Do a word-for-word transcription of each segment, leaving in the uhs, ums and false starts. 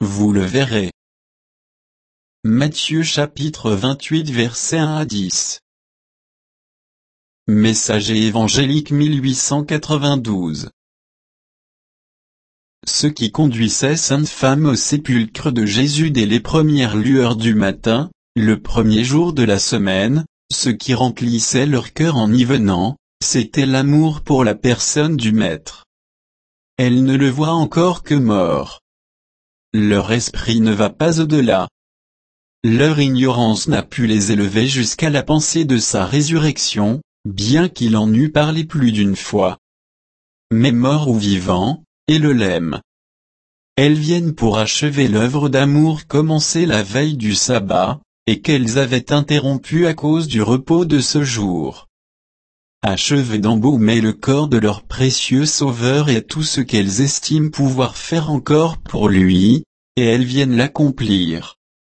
vous le verrez. Matthieu chapitre vingt-huit versets un à dix. Messager évangélique mille huit cent quatre-vingt-douze. Ce qui conduisait sainte femme au sépulcre de Jésus dès les premières lueurs du matin, le premier jour de la semaine, ce qui remplissait leur cœur en y venant, c'était l'amour pour la personne du Maître. Elles ne le voient encore que mort. Leur esprit ne va pas au-delà. Leur ignorance n'a pu les élever jusqu'à la pensée de sa résurrection, bien qu'il en eût parlé plus d'une fois. Mais mort ou vivant, et le l'aiment. Elles viennent pour achever l'œuvre d'amour commencée la veille du sabbat, et qu'elles avaient interrompue à cause du repos de ce jour. Achever d'embaumer le corps de leur précieux Sauveur et tout ce qu'elles estiment pouvoir faire encore pour lui, et elles viennent l'accomplir.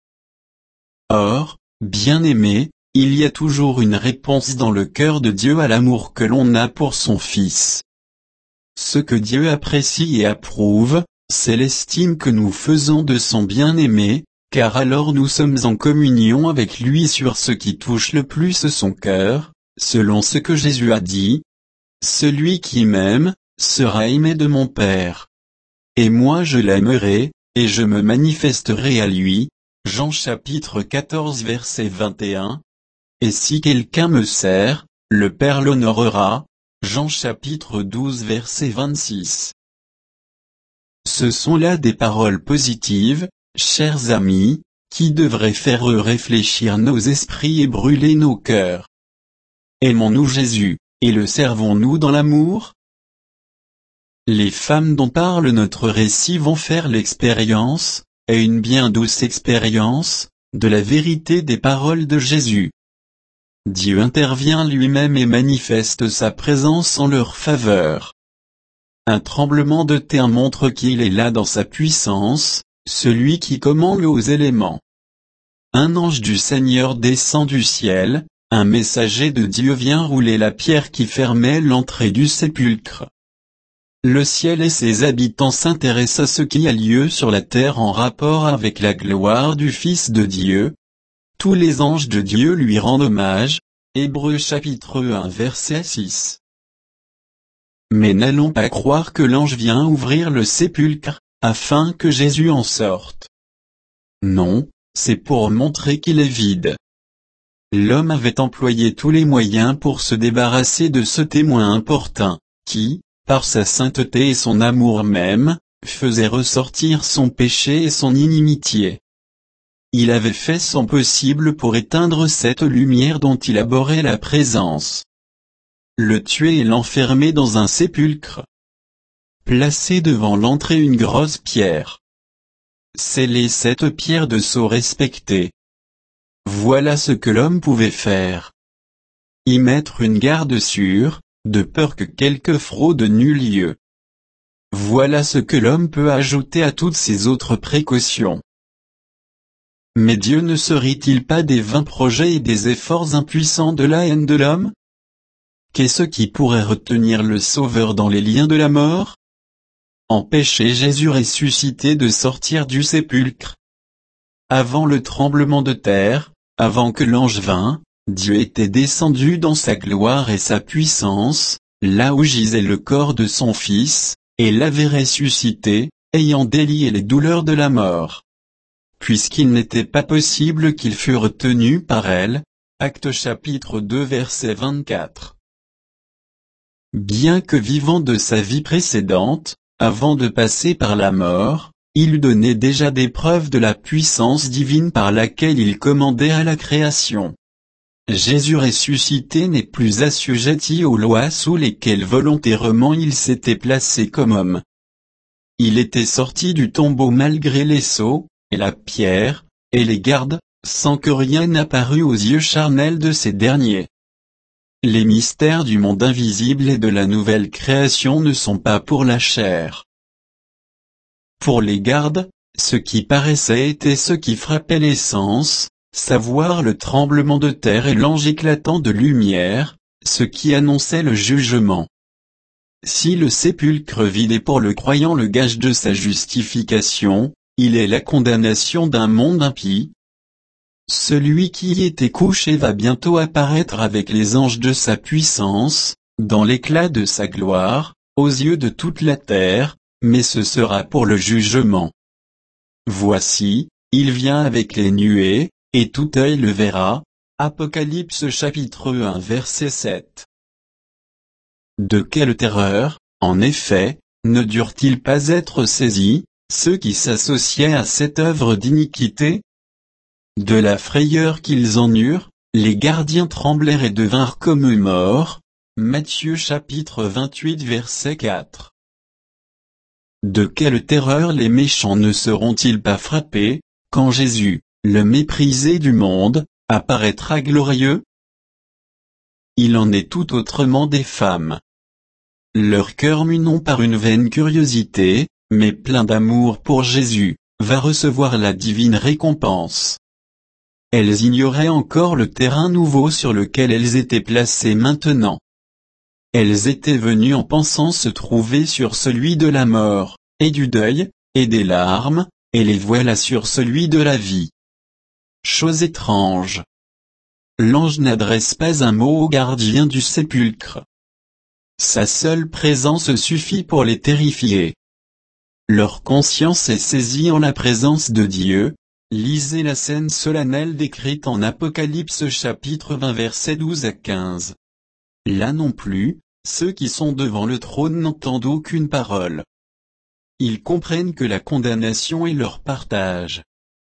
Or, bien-aimés, il y a toujours une réponse dans le cœur de Dieu à l'amour que l'on a pour son Fils. Ce que Dieu apprécie et approuve, c'est l'estime que nous faisons de son bien-aimé, car alors nous sommes en communion avec lui sur ce qui touche le plus son cœur, selon ce que Jésus a dit. Celui qui m'aime, sera aimé de mon Père. Et moi je l'aimerai, et je me manifesterai à lui. Jean chapitre quatorze verset vingt et un. Et si quelqu'un me sert, le Père l'honorera. Jean chapitre douze verset vingt-six. Ce sont là des paroles positives, chers amis, qui devraient faire réfléchir nos esprits et brûler nos cœurs. Aimons-nous Jésus, et le servons-nous dans l'amour? Les femmes dont parle notre récit vont faire l'expérience, et une bien douce expérience, de la vérité des paroles de Jésus. Dieu intervient lui-même et manifeste sa présence en leur faveur. Un tremblement de terre montre qu'il est là dans sa puissance, celui qui commande aux éléments. Un ange du Seigneur descend du ciel, un messager de Dieu vient rouler la pierre qui fermait l'entrée du sépulcre. Le ciel et ses habitants s'intéressent à ce qui a lieu sur la terre en rapport avec la gloire du Fils de Dieu. Tous les anges de Dieu lui rendent hommage. Hébreux chapitre un verset six. Mais n'allons pas croire que l'ange vient ouvrir le sépulcre, afin que Jésus en sorte. Non, c'est pour montrer qu'il est vide. L'homme avait employé tous les moyens pour se débarrasser de ce témoin importun, qui, par sa sainteté et son amour même, faisait ressortir son péché et son inimitié. Il avait fait son possible pour éteindre cette lumière dont il abhorrait la présence. Le tuer et l'enfermer dans un sépulcre. Placer devant l'entrée une grosse pierre. Sceller cette pierre de sceau respecté. Voilà ce que l'homme pouvait faire. Y mettre une garde sûre, de peur que quelque fraude n'eût lieu. Voilà ce que l'homme peut ajouter à toutes ces autres précautions. Mais Dieu ne se rit-il pas des vains projets et des efforts impuissants de la haine de l'homme? Qu'est-ce qui pourrait retenir le Sauveur dans les liens de la mort? Empêcher Jésus ressuscité de sortir du sépulcre. Avant le tremblement de terre, avant que l'ange vînt, Dieu était descendu dans sa gloire et sa puissance, là où gisait le corps de son Fils, et l'avait ressuscité, ayant délié les douleurs de la mort. Puisqu'il n'était pas possible qu'il fût retenu par elle. Actes chapitre deux verset vingt-quatre. Bien que vivant de sa vie précédente, avant de passer par la mort, il donnait déjà des preuves de la puissance divine par laquelle il commandait à la création. Jésus ressuscité n'est plus assujetti aux lois sous lesquelles volontairement il s'était placé comme homme. Il était sorti du tombeau malgré les sceaux, et la pierre, et les gardes, sans que rien n'apparût aux yeux charnels de ces derniers. Les mystères du monde invisible et de la nouvelle création ne sont pas pour la chair. Pour les gardes, ce qui paraissait était ce qui frappait les sens, savoir le tremblement de terre et l'ange éclatant de lumière, ce qui annonçait le jugement. Si le sépulcre vide est pour le croyant le gage de sa justification, il est la condamnation d'un monde impie. Celui qui y était couché va bientôt apparaître avec les anges de sa puissance, dans l'éclat de sa gloire, aux yeux de toute la terre, mais ce sera pour le jugement. Voici, il vient avec les nuées, et tout œil le verra. Apocalypse chapitre un verset sept. De quelle terreur, en effet, ne durent-ils pas être saisis, ceux qui s'associaient à cette œuvre d'iniquité? De la frayeur qu'ils en eurent, les gardiens tremblèrent et devinrent comme eux morts. Matthieu chapitre vingt-huit verset quatre. De quelle terreur les méchants ne seront-ils pas frappés, quand Jésus, le méprisé du monde, apparaîtra glorieux? Il en est tout autrement des femmes. Leur cœur mu non par une vaine curiosité, mais plein d'amour pour Jésus, va recevoir la divine récompense. Elles ignoraient encore le terrain nouveau sur lequel elles étaient placées maintenant. Elles étaient venues en pensant se trouver sur celui de la mort, et du deuil, et des larmes, et les voilà sur celui de la vie. Chose étrange. L'ange n'adresse pas un mot aux gardiens du sépulcre. Sa seule présence suffit pour les terrifier. Leur conscience est saisie en la présence de Dieu. Lisez la scène solennelle décrite en Apocalypse chapitre vingt versets douze à quinze. Là non plus, ceux qui sont devant le trône n'entendent aucune parole. Ils comprennent que la condamnation est leur partage.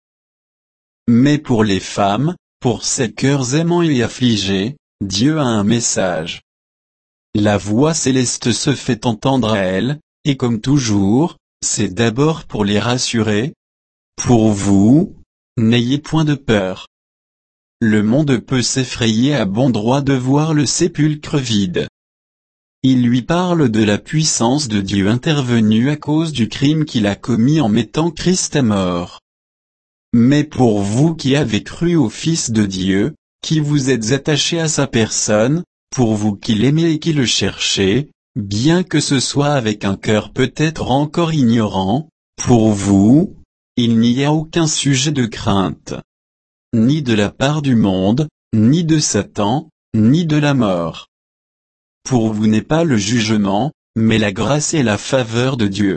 Mais pour les femmes, pour ces cœurs aimants et affligés, Dieu a un message. La voix céleste se fait entendre à elles, et comme toujours, c'est d'abord pour les rassurer. Pour vous, n'ayez point de peur. Le monde peut s'effrayer à bon droit de voir le sépulcre vide. Il lui parle de la puissance de Dieu intervenue à cause du crime qu'il a commis en mettant Christ à mort. Mais pour vous qui avez cru au Fils de Dieu, qui vous êtes attachés à sa personne, pour vous qui l'aimez et qui le cherchez, bien que ce soit avec un cœur peut-être encore ignorant, pour vous, il n'y a aucun sujet de crainte. Ni de la part du monde, ni de Satan, ni de la mort. Pour vous n'est pas le jugement, mais la grâce et la faveur de Dieu.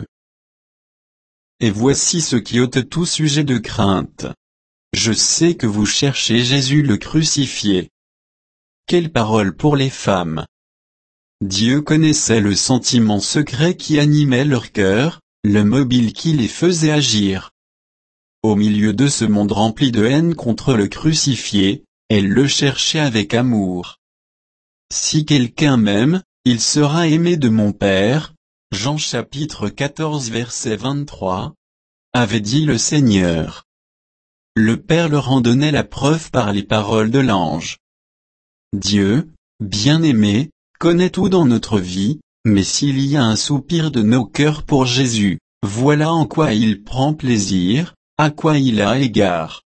Et voici ce qui ôte tout sujet de crainte. Je sais que vous cherchez Jésus le crucifié. Quelle parole pour les femmes! Dieu connaissait le sentiment secret qui animait leur cœur, le mobile qui les faisait agir. Au milieu de ce monde rempli de haine contre le crucifié, elles le cherchaient avec amour. Si quelqu'un m'aime, il sera aimé de mon Père. Jean chapitre quatorze verset vingt-trois, avait dit le Seigneur. Le Père leur en donnait la preuve par les paroles de l'ange. Dieu, bien-aimé, connaît tout dans notre vie, mais s'il y a un soupir de nos cœurs pour Jésus, voilà en quoi il prend plaisir, à quoi il a égard.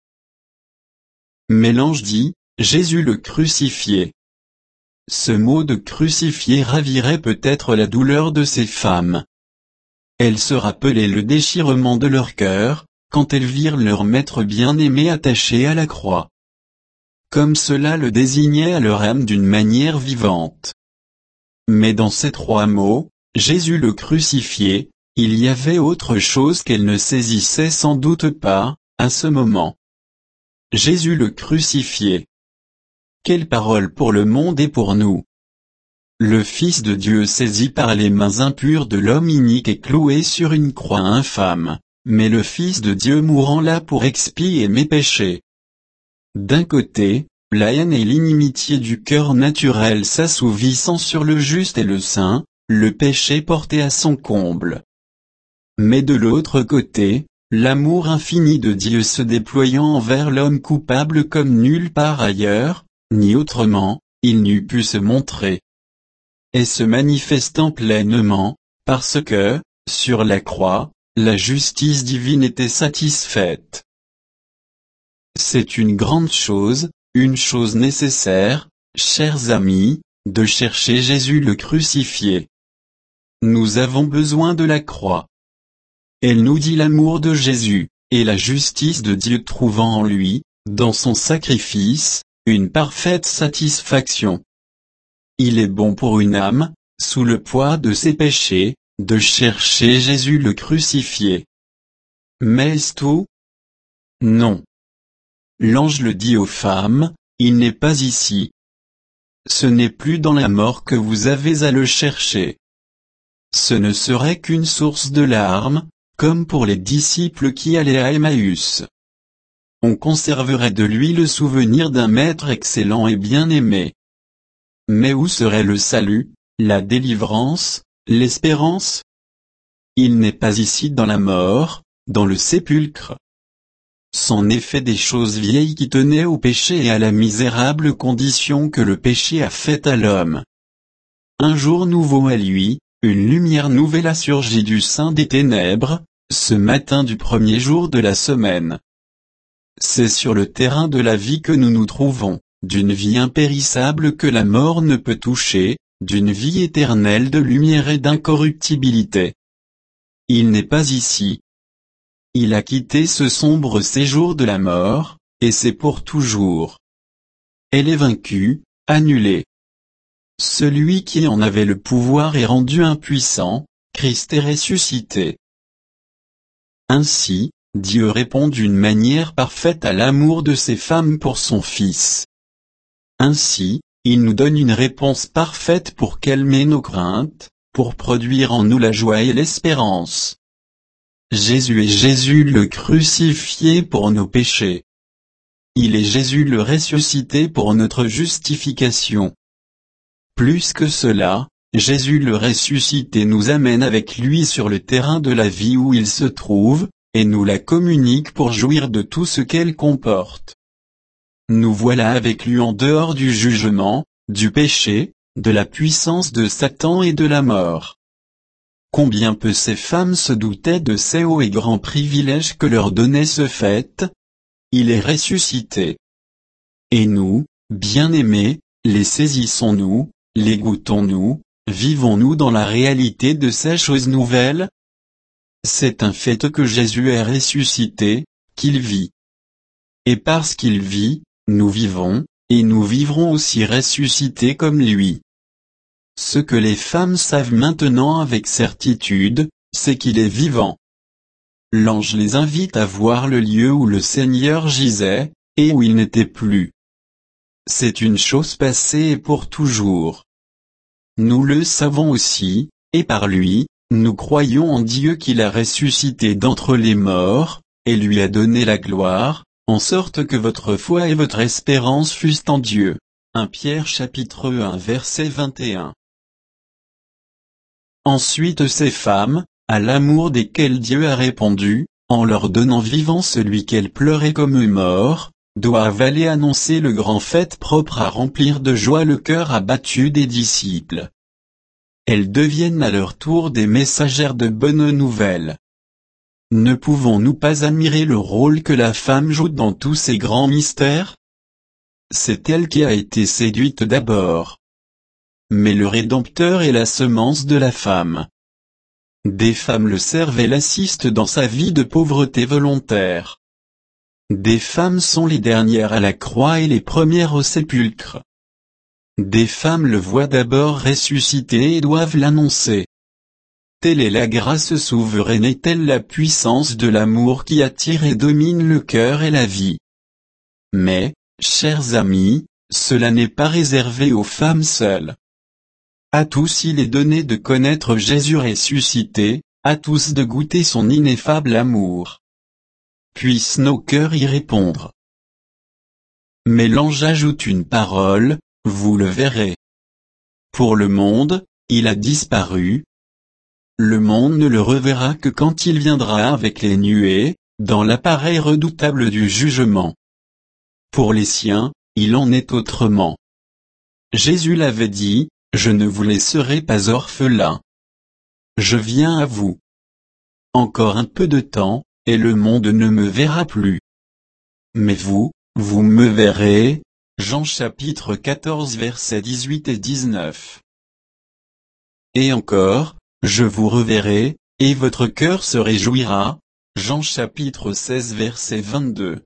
Mais l'ange dit, Jésus le crucifié. Ce mot de crucifié ravirait peut-être la douleur de ces femmes. Elles se rappelaient le déchirement de leur cœur, quand elles virent leur maître bien-aimé attaché à la croix. Comme cela le désignait à leur âme d'une manière vivante. Mais dans ces trois mots, Jésus le crucifié, il y avait autre chose qu'elles ne saisissaient sans doute pas, à ce moment. Jésus le crucifié. Quelle parole pour le monde et pour nous! Le Fils de Dieu saisi par les mains impures de l'homme inique et cloué sur une croix infâme, mais le Fils de Dieu mourant là pour expier mes péchés. D'un côté, la haine et l'inimitié du cœur naturel s'assouvissant sur le juste et le saint, le péché porté à son comble. Mais de l'autre côté, l'amour infini de Dieu se déployant envers l'homme coupable comme nulle part ailleurs, ni autrement, il n'eût pu se montrer. Et se manifestant pleinement, parce que, sur la croix, la justice divine était satisfaite. C'est une grande chose, une chose nécessaire, chers amis, de chercher Jésus le crucifié. Nous avons besoin de la croix. Elle nous dit l'amour de Jésus. et la justice de Dieu trouvant en lui, dans son sacrifice, une parfaite satisfaction. Il est bon pour une âme, sous le poids de ses péchés, de chercher Jésus le crucifié. Mais est-ce tout? Non. L'ange le dit aux femmes, il n'est pas ici. Ce n'est plus dans la mort que vous avez à le chercher. Ce ne serait qu'une source de larmes, comme pour les disciples qui allaient à Emmaüs. On conserverait de lui le souvenir d'un maître excellent et bien-aimé. Mais où serait le salut, la délivrance, l'espérance? Il n'est pas ici dans la mort, dans le sépulcre. C'en est fait des choses vieilles qui tenaient au péché et à la misérable condition que le péché a faite à l'homme. Un jour nouveau à lui, une lumière nouvelle a surgi du sein des ténèbres, ce matin du premier jour de la semaine. C'est sur le terrain de la vie que nous nous trouvons, d'une vie impérissable que la mort ne peut toucher, d'une vie éternelle de lumière et d'incorruptibilité. Il n'est pas ici. Il a quitté ce sombre séjour de la mort, et c'est pour toujours. Elle est vaincue, annulée. Celui qui en avait le pouvoir est rendu impuissant, Christ est ressuscité. Ainsi, Dieu répond d'une manière parfaite à l'amour de ses femmes pour son Fils. Ainsi, il nous donne une réponse parfaite pour calmer nos craintes, pour produire en nous la joie et l'espérance. Jésus est Jésus le crucifié pour nos péchés. Il est Jésus le ressuscité pour notre justification. Plus que cela, Jésus le ressuscité nous amène avec lui sur le terrain de la vie où il se trouve, et nous la communique pour jouir de tout ce qu'elle comporte. Nous voilà avec lui en dehors du jugement, du péché, de la puissance de Satan et de la mort. Combien peu ces femmes se doutaient de ces hauts et grands privilèges que leur donnait ce fait? Il est ressuscité. Et nous, bien-aimés, les saisissons-nous, les goûtons-nous, vivons-nous dans la réalité de ces choses nouvelles? C'est un fait que Jésus est ressuscité, qu'il vit. Et parce qu'il vit, nous vivons, et nous vivrons aussi ressuscités comme lui. Ce que les femmes savent maintenant avec certitude, c'est qu'il est vivant. L'ange les invite à voir le lieu où le Seigneur gisait, et où il n'était plus. C'est une chose passée et pour toujours. Nous le savons aussi, et par lui, nous croyons en Dieu qui l'a ressuscité d'entre les morts, et lui a donné la gloire, en sorte que votre foi et votre espérance fussent en Dieu. premier Pierre chapitre un verset vingt et un. Ensuite ces femmes, à l'amour desquelles Dieu a répondu, en leur donnant vivant celui qu'elles pleuraient comme mort, doivent aller annoncer le grand fait propre à remplir de joie le cœur abattu des disciples. Elles deviennent à leur tour des messagères de bonnes nouvelles. Ne pouvons-nous pas admirer le rôle que la femme joue dans tous ces grands mystères? C'est elle qui a été séduite d'abord. Mais le Rédempteur est la semence de la femme. Des femmes le servent et l'assistent dans sa vie de pauvreté volontaire. Des femmes sont les dernières à la croix et les premières au sépulcre. Des femmes le voient d'abord ressuscité et doivent l'annoncer. Telle est la grâce souveraine et telle la puissance de l'amour qui attire et domine le cœur et la vie. Mais, chers amis, cela n'est pas réservé aux femmes seules. À tous il est donné de connaître Jésus ressuscité, à tous de goûter son ineffable amour. Puissent nos cœurs y répondre. Mais l'ange ajoute une parole, vous le verrez. Pour le monde, il a disparu. Le monde ne le reverra que quand il viendra avec les nuées, dans l'appareil redoutable du jugement. Pour les siens, il en est autrement. Jésus l'avait dit, je ne vous laisserai pas orphelins. Je viens à vous. Encore un peu de temps, et le monde ne me verra plus. Mais vous, vous me verrez. Jean chapitre quatorze versets dix-huit et dix-neuf. Et encore, je vous reverrai, et votre cœur se réjouira, Jean chapitre seize verset vingt-deux.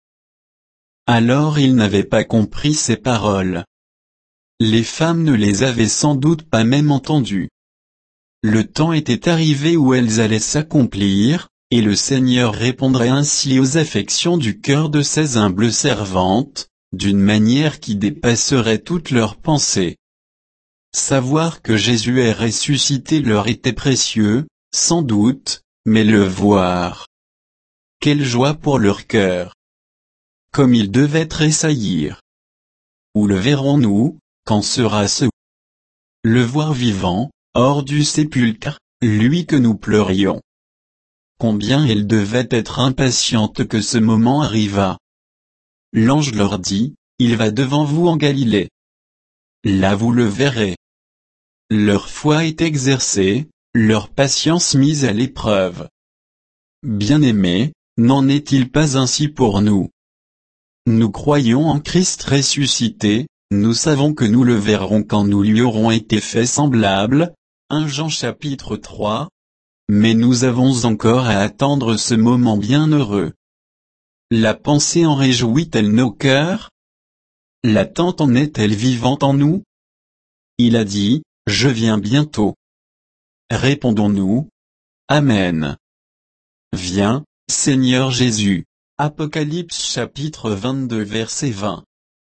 Alors ils n'avaient pas compris ces paroles. Les femmes ne les avaient sans doute pas même entendues. Le temps était arrivé où elles allaient s'accomplir, et le Seigneur répondrait ainsi aux affections du cœur de ses humbles servantes, d'une manière qui dépasserait toutes leurs pensées. Savoir que Jésus est ressuscité leur était précieux, sans doute, mais le voir. Quelle joie pour leur cœur! Comme ils devaient tressaillir. Où le verrons-nous, quand sera ce? Le voir vivant, hors du sépulcre, lui que nous pleurions. Combien elles devaient être impatientes que ce moment arrivât. L'ange leur dit, il va devant vous en Galilée. Là vous le verrez. Leur foi est exercée, leur patience mise à l'épreuve. Bien-aimés, n'en est-il pas ainsi pour nous? Nous croyons en Christ ressuscité, nous savons que nous le verrons quand nous lui aurons été faits semblables, premier Jean chapitre trois. Mais nous avons encore à attendre ce moment bienheureux. La pensée en réjouit-elle nos cœurs? L'attente en est-elle vivante en nous? Il a dit, je viens bientôt. Répondons-nous, Amen. Viens, Seigneur Jésus. Apocalypse chapitre vingt-deux verset vingt.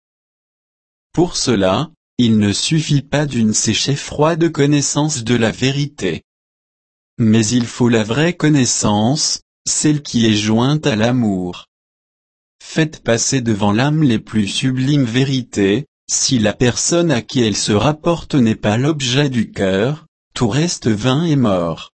Pour cela, il ne suffit pas d'une séchée froide connaissance de la vérité. Mais il faut la vraie connaissance, celle qui est jointe à l'amour. Faites passer devant l'âme les plus sublimes vérités, si la personne à qui elle se rapporte n'est pas l'objet du cœur, tout reste vain et mort.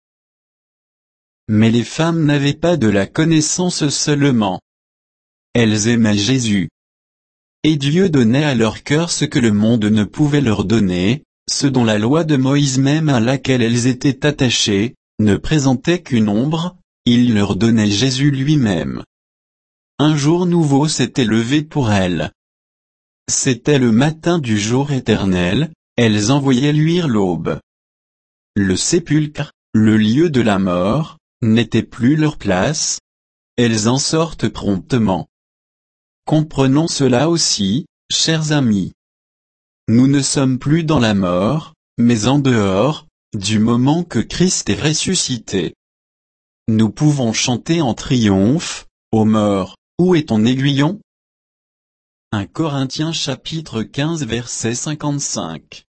Mais les femmes n'avaient pas de la connaissance seulement. Elles aimaient Jésus. Et Dieu donnait à leur cœur ce que le monde ne pouvait leur donner, ce dont la loi de Moïse même à laquelle elles étaient attachées, ne présentait qu'une ombre, il leur donnait Jésus lui-même. Un jour nouveau s'était levé pour elles. C'était le matin du jour éternel, elles en voyaient luire l'aube. Le sépulcre, le lieu de la mort, n'était plus leur place. Elles en sortent promptement. Comprenons cela aussi, chers amis. Nous ne sommes plus dans la mort, mais en dehors, du moment que Christ est ressuscité. Nous pouvons chanter en triomphe, ô mort, où est ton aiguillon? premier Corinthiens chapitre quinze verset cinquante-cinq.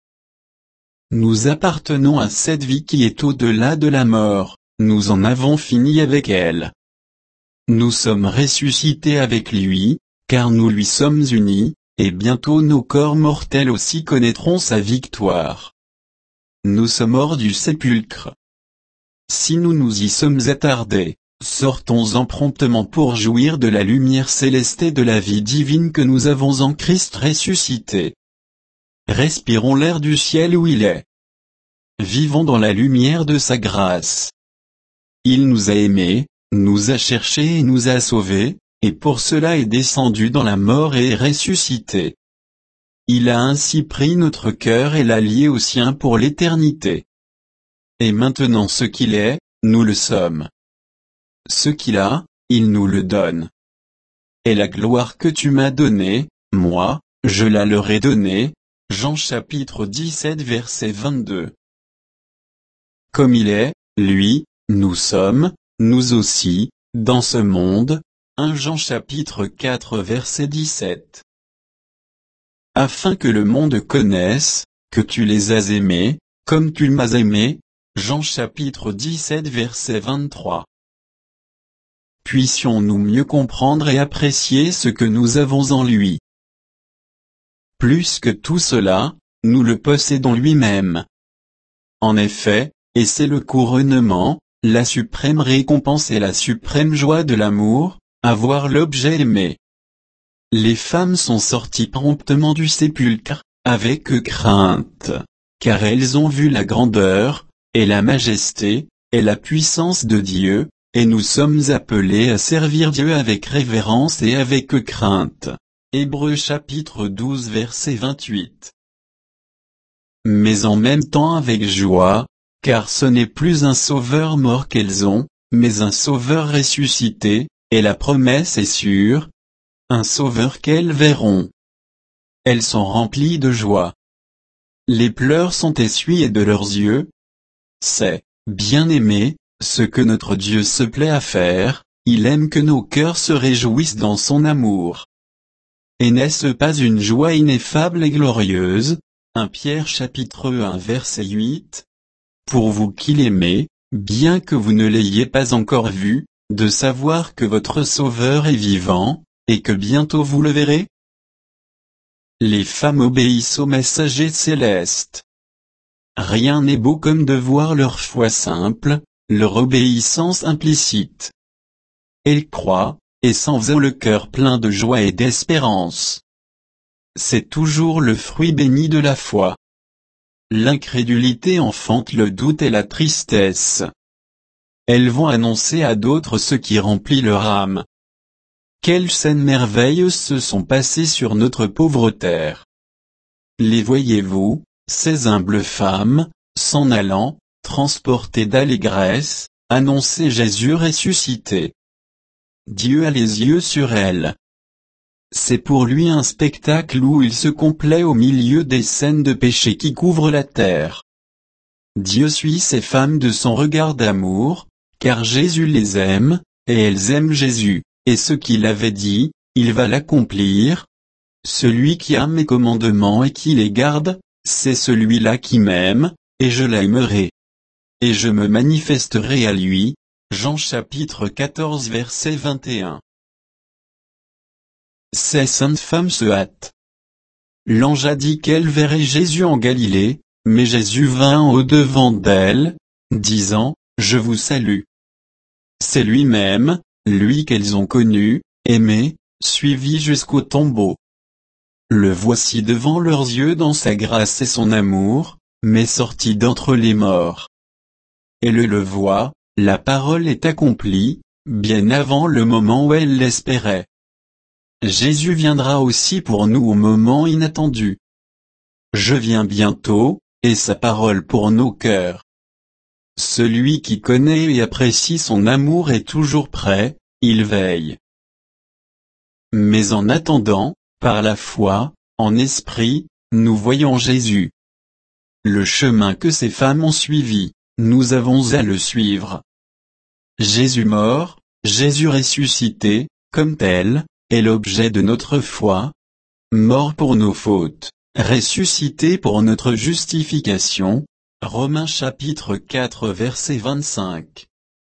Nous appartenons à cette vie qui est au-delà de la mort, nous en avons fini avec elle. Nous sommes ressuscités avec lui, car nous lui sommes unis, et bientôt nos corps mortels aussi connaîtront sa victoire. Nous sommes hors du sépulcre. Si nous nous y sommes attardés, sortons-en promptement pour jouir de la lumière céleste et de la vie divine que nous avons en Christ ressuscité. Respirons l'air du ciel où il est. Vivons dans la lumière de sa grâce. Il nous a aimés, nous a cherchés et nous a sauvés, et pour cela est descendu dans la mort et est ressuscité. Il a ainsi pris notre cœur et l'a lié au sien pour l'éternité. Et maintenant ce qu'il est, nous le sommes. Ce qu'il a, il nous le donne. Et la gloire que tu m'as donnée, moi, je la leur ai donnée. Jean chapitre dix-sept verset vingt-deux. Comme il est, lui, nous sommes, nous aussi, dans ce monde. premier Jean chapitre quatre verset dix-sept. Afin que le monde connaisse, que tu les as aimés, comme tu m'as aimé. Jean chapitre dix-sept verset vingt-trois. Puissions-nous mieux comprendre et apprécier ce que nous avons en lui. Plus que tout cela, nous le possédons lui-même. En effet, et c'est le couronnement, la suprême récompense et la suprême joie de l'amour, avoir l'objet aimé. Les femmes sont sorties promptement du sépulcre, avec crainte, car elles ont vu la grandeur, et la majesté, et la puissance de Dieu, et nous sommes appelés à servir Dieu avec révérence et avec crainte. Hébreux chapitre douze verset vingt-huit. Mais en même temps avec joie, car ce n'est plus un sauveur mort qu'elles ont, mais un Sauveur ressuscité, et la promesse est sûre, un Sauveur qu'elles verront. Elles sont remplies de joie. Les pleurs sont essuyés de leurs yeux. C'est, bien-aimés, ce que notre Dieu se plaît à faire, il aime que nos cœurs se réjouissent dans son amour. Et n'est-ce pas une joie ineffable et glorieuse? premier Pierre chapitre un verset huit. Pour vous qui l'aimez, bien que vous ne l'ayez pas encore vu, de savoir que votre Sauveur est vivant, et que bientôt vous le verrez? Les femmes obéissent au messager céleste. Rien n'est beau comme de voir leur foi simple, leur obéissance implicite. Elles croient, et s'en ont le cœur plein de joie et d'espérance. C'est toujours le fruit béni de la foi. L'incrédulité enfante le doute et la tristesse. Elles vont annoncer à d'autres ce qui remplit leur âme. Quelles scènes merveilleuses se sont passées sur notre pauvre terre. Les voyez-vous, ces humbles femmes, s'en allant, transportées d'allégresse, annoncer Jésus ressuscité. Dieu a les yeux sur elles. C'est pour lui un spectacle où il se complaît au milieu des scènes de péché qui couvrent la terre. Dieu suit ces femmes de son regard d'amour, car Jésus les aime, et elles aiment Jésus, et ce qu'il avait dit, il va l'accomplir. Celui qui a mes commandements et qui les garde, c'est celui-là qui m'aime, et je l'aimerai. Et je me manifesterai à lui. Jean chapitre quatorze verset vingt et un. Ces saintes femmes se hâtent. L'ange a dit qu'elles verraient Jésus en Galilée, mais Jésus vint au-devant d'elles, disant, Je vous salue. C'est lui-même, lui qu'elles ont connu, aimé, suivi jusqu'au tombeau. Le voici devant leurs yeux dans sa grâce et son amour, mais sorti d'entre les morts. Elles le voient. La parole est accomplie, bien avant le moment où elle l'espérait. Jésus viendra aussi pour nous au moment inattendu. Je viens bientôt, et sa parole pour nos cœurs. Celui qui connaît et apprécie son amour est toujours prêt, il veille. Mais en attendant, par la foi, en esprit, nous voyons Jésus. Le chemin que ces femmes ont suivi, nous avons à le suivre. Jésus mort, Jésus ressuscité, comme tel, est l'objet de notre foi. Mort pour nos fautes, ressuscité pour notre justification. Romains chapitre quatre verset vingt-cinq.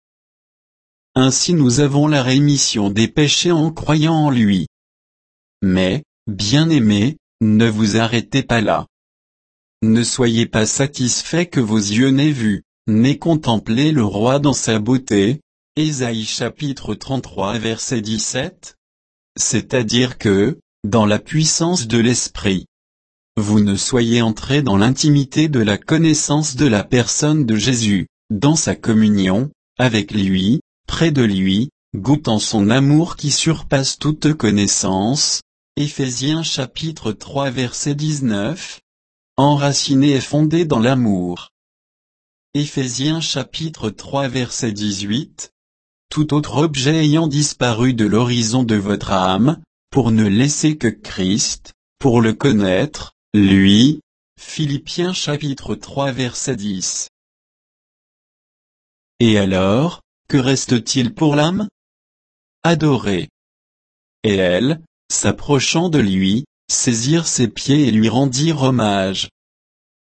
Ainsi nous avons la rémission des péchés en croyant en lui. Mais, bien-aimés, ne vous arrêtez pas là. Ne soyez pas satisfaits que vos yeux n'aient vu, n'aient contemplé le roi dans sa beauté. Ésaïe chapitre trente-trois verset dix-sept. C'est-à-dire que, dans la puissance de l'Esprit, vous ne soyez entrés dans l'intimité de la connaissance de la personne de Jésus, dans sa communion, avec lui, près de lui, goûtant son amour qui surpasse toute connaissance. Éphésiens chapitre trois verset dix-neuf. Enracinés et fondés dans l'amour. Éphésiens chapitre trois verset dix-huit. Tout autre objet ayant disparu de l'horizon de votre âme, pour ne laisser que Christ, pour le connaître, lui. Philippiens chapitre trois verset dix. Et alors, que reste-t-il pour l'âme? Adorer. Et elle, s'approchant de lui, saisir ses pieds et lui rendirent hommage.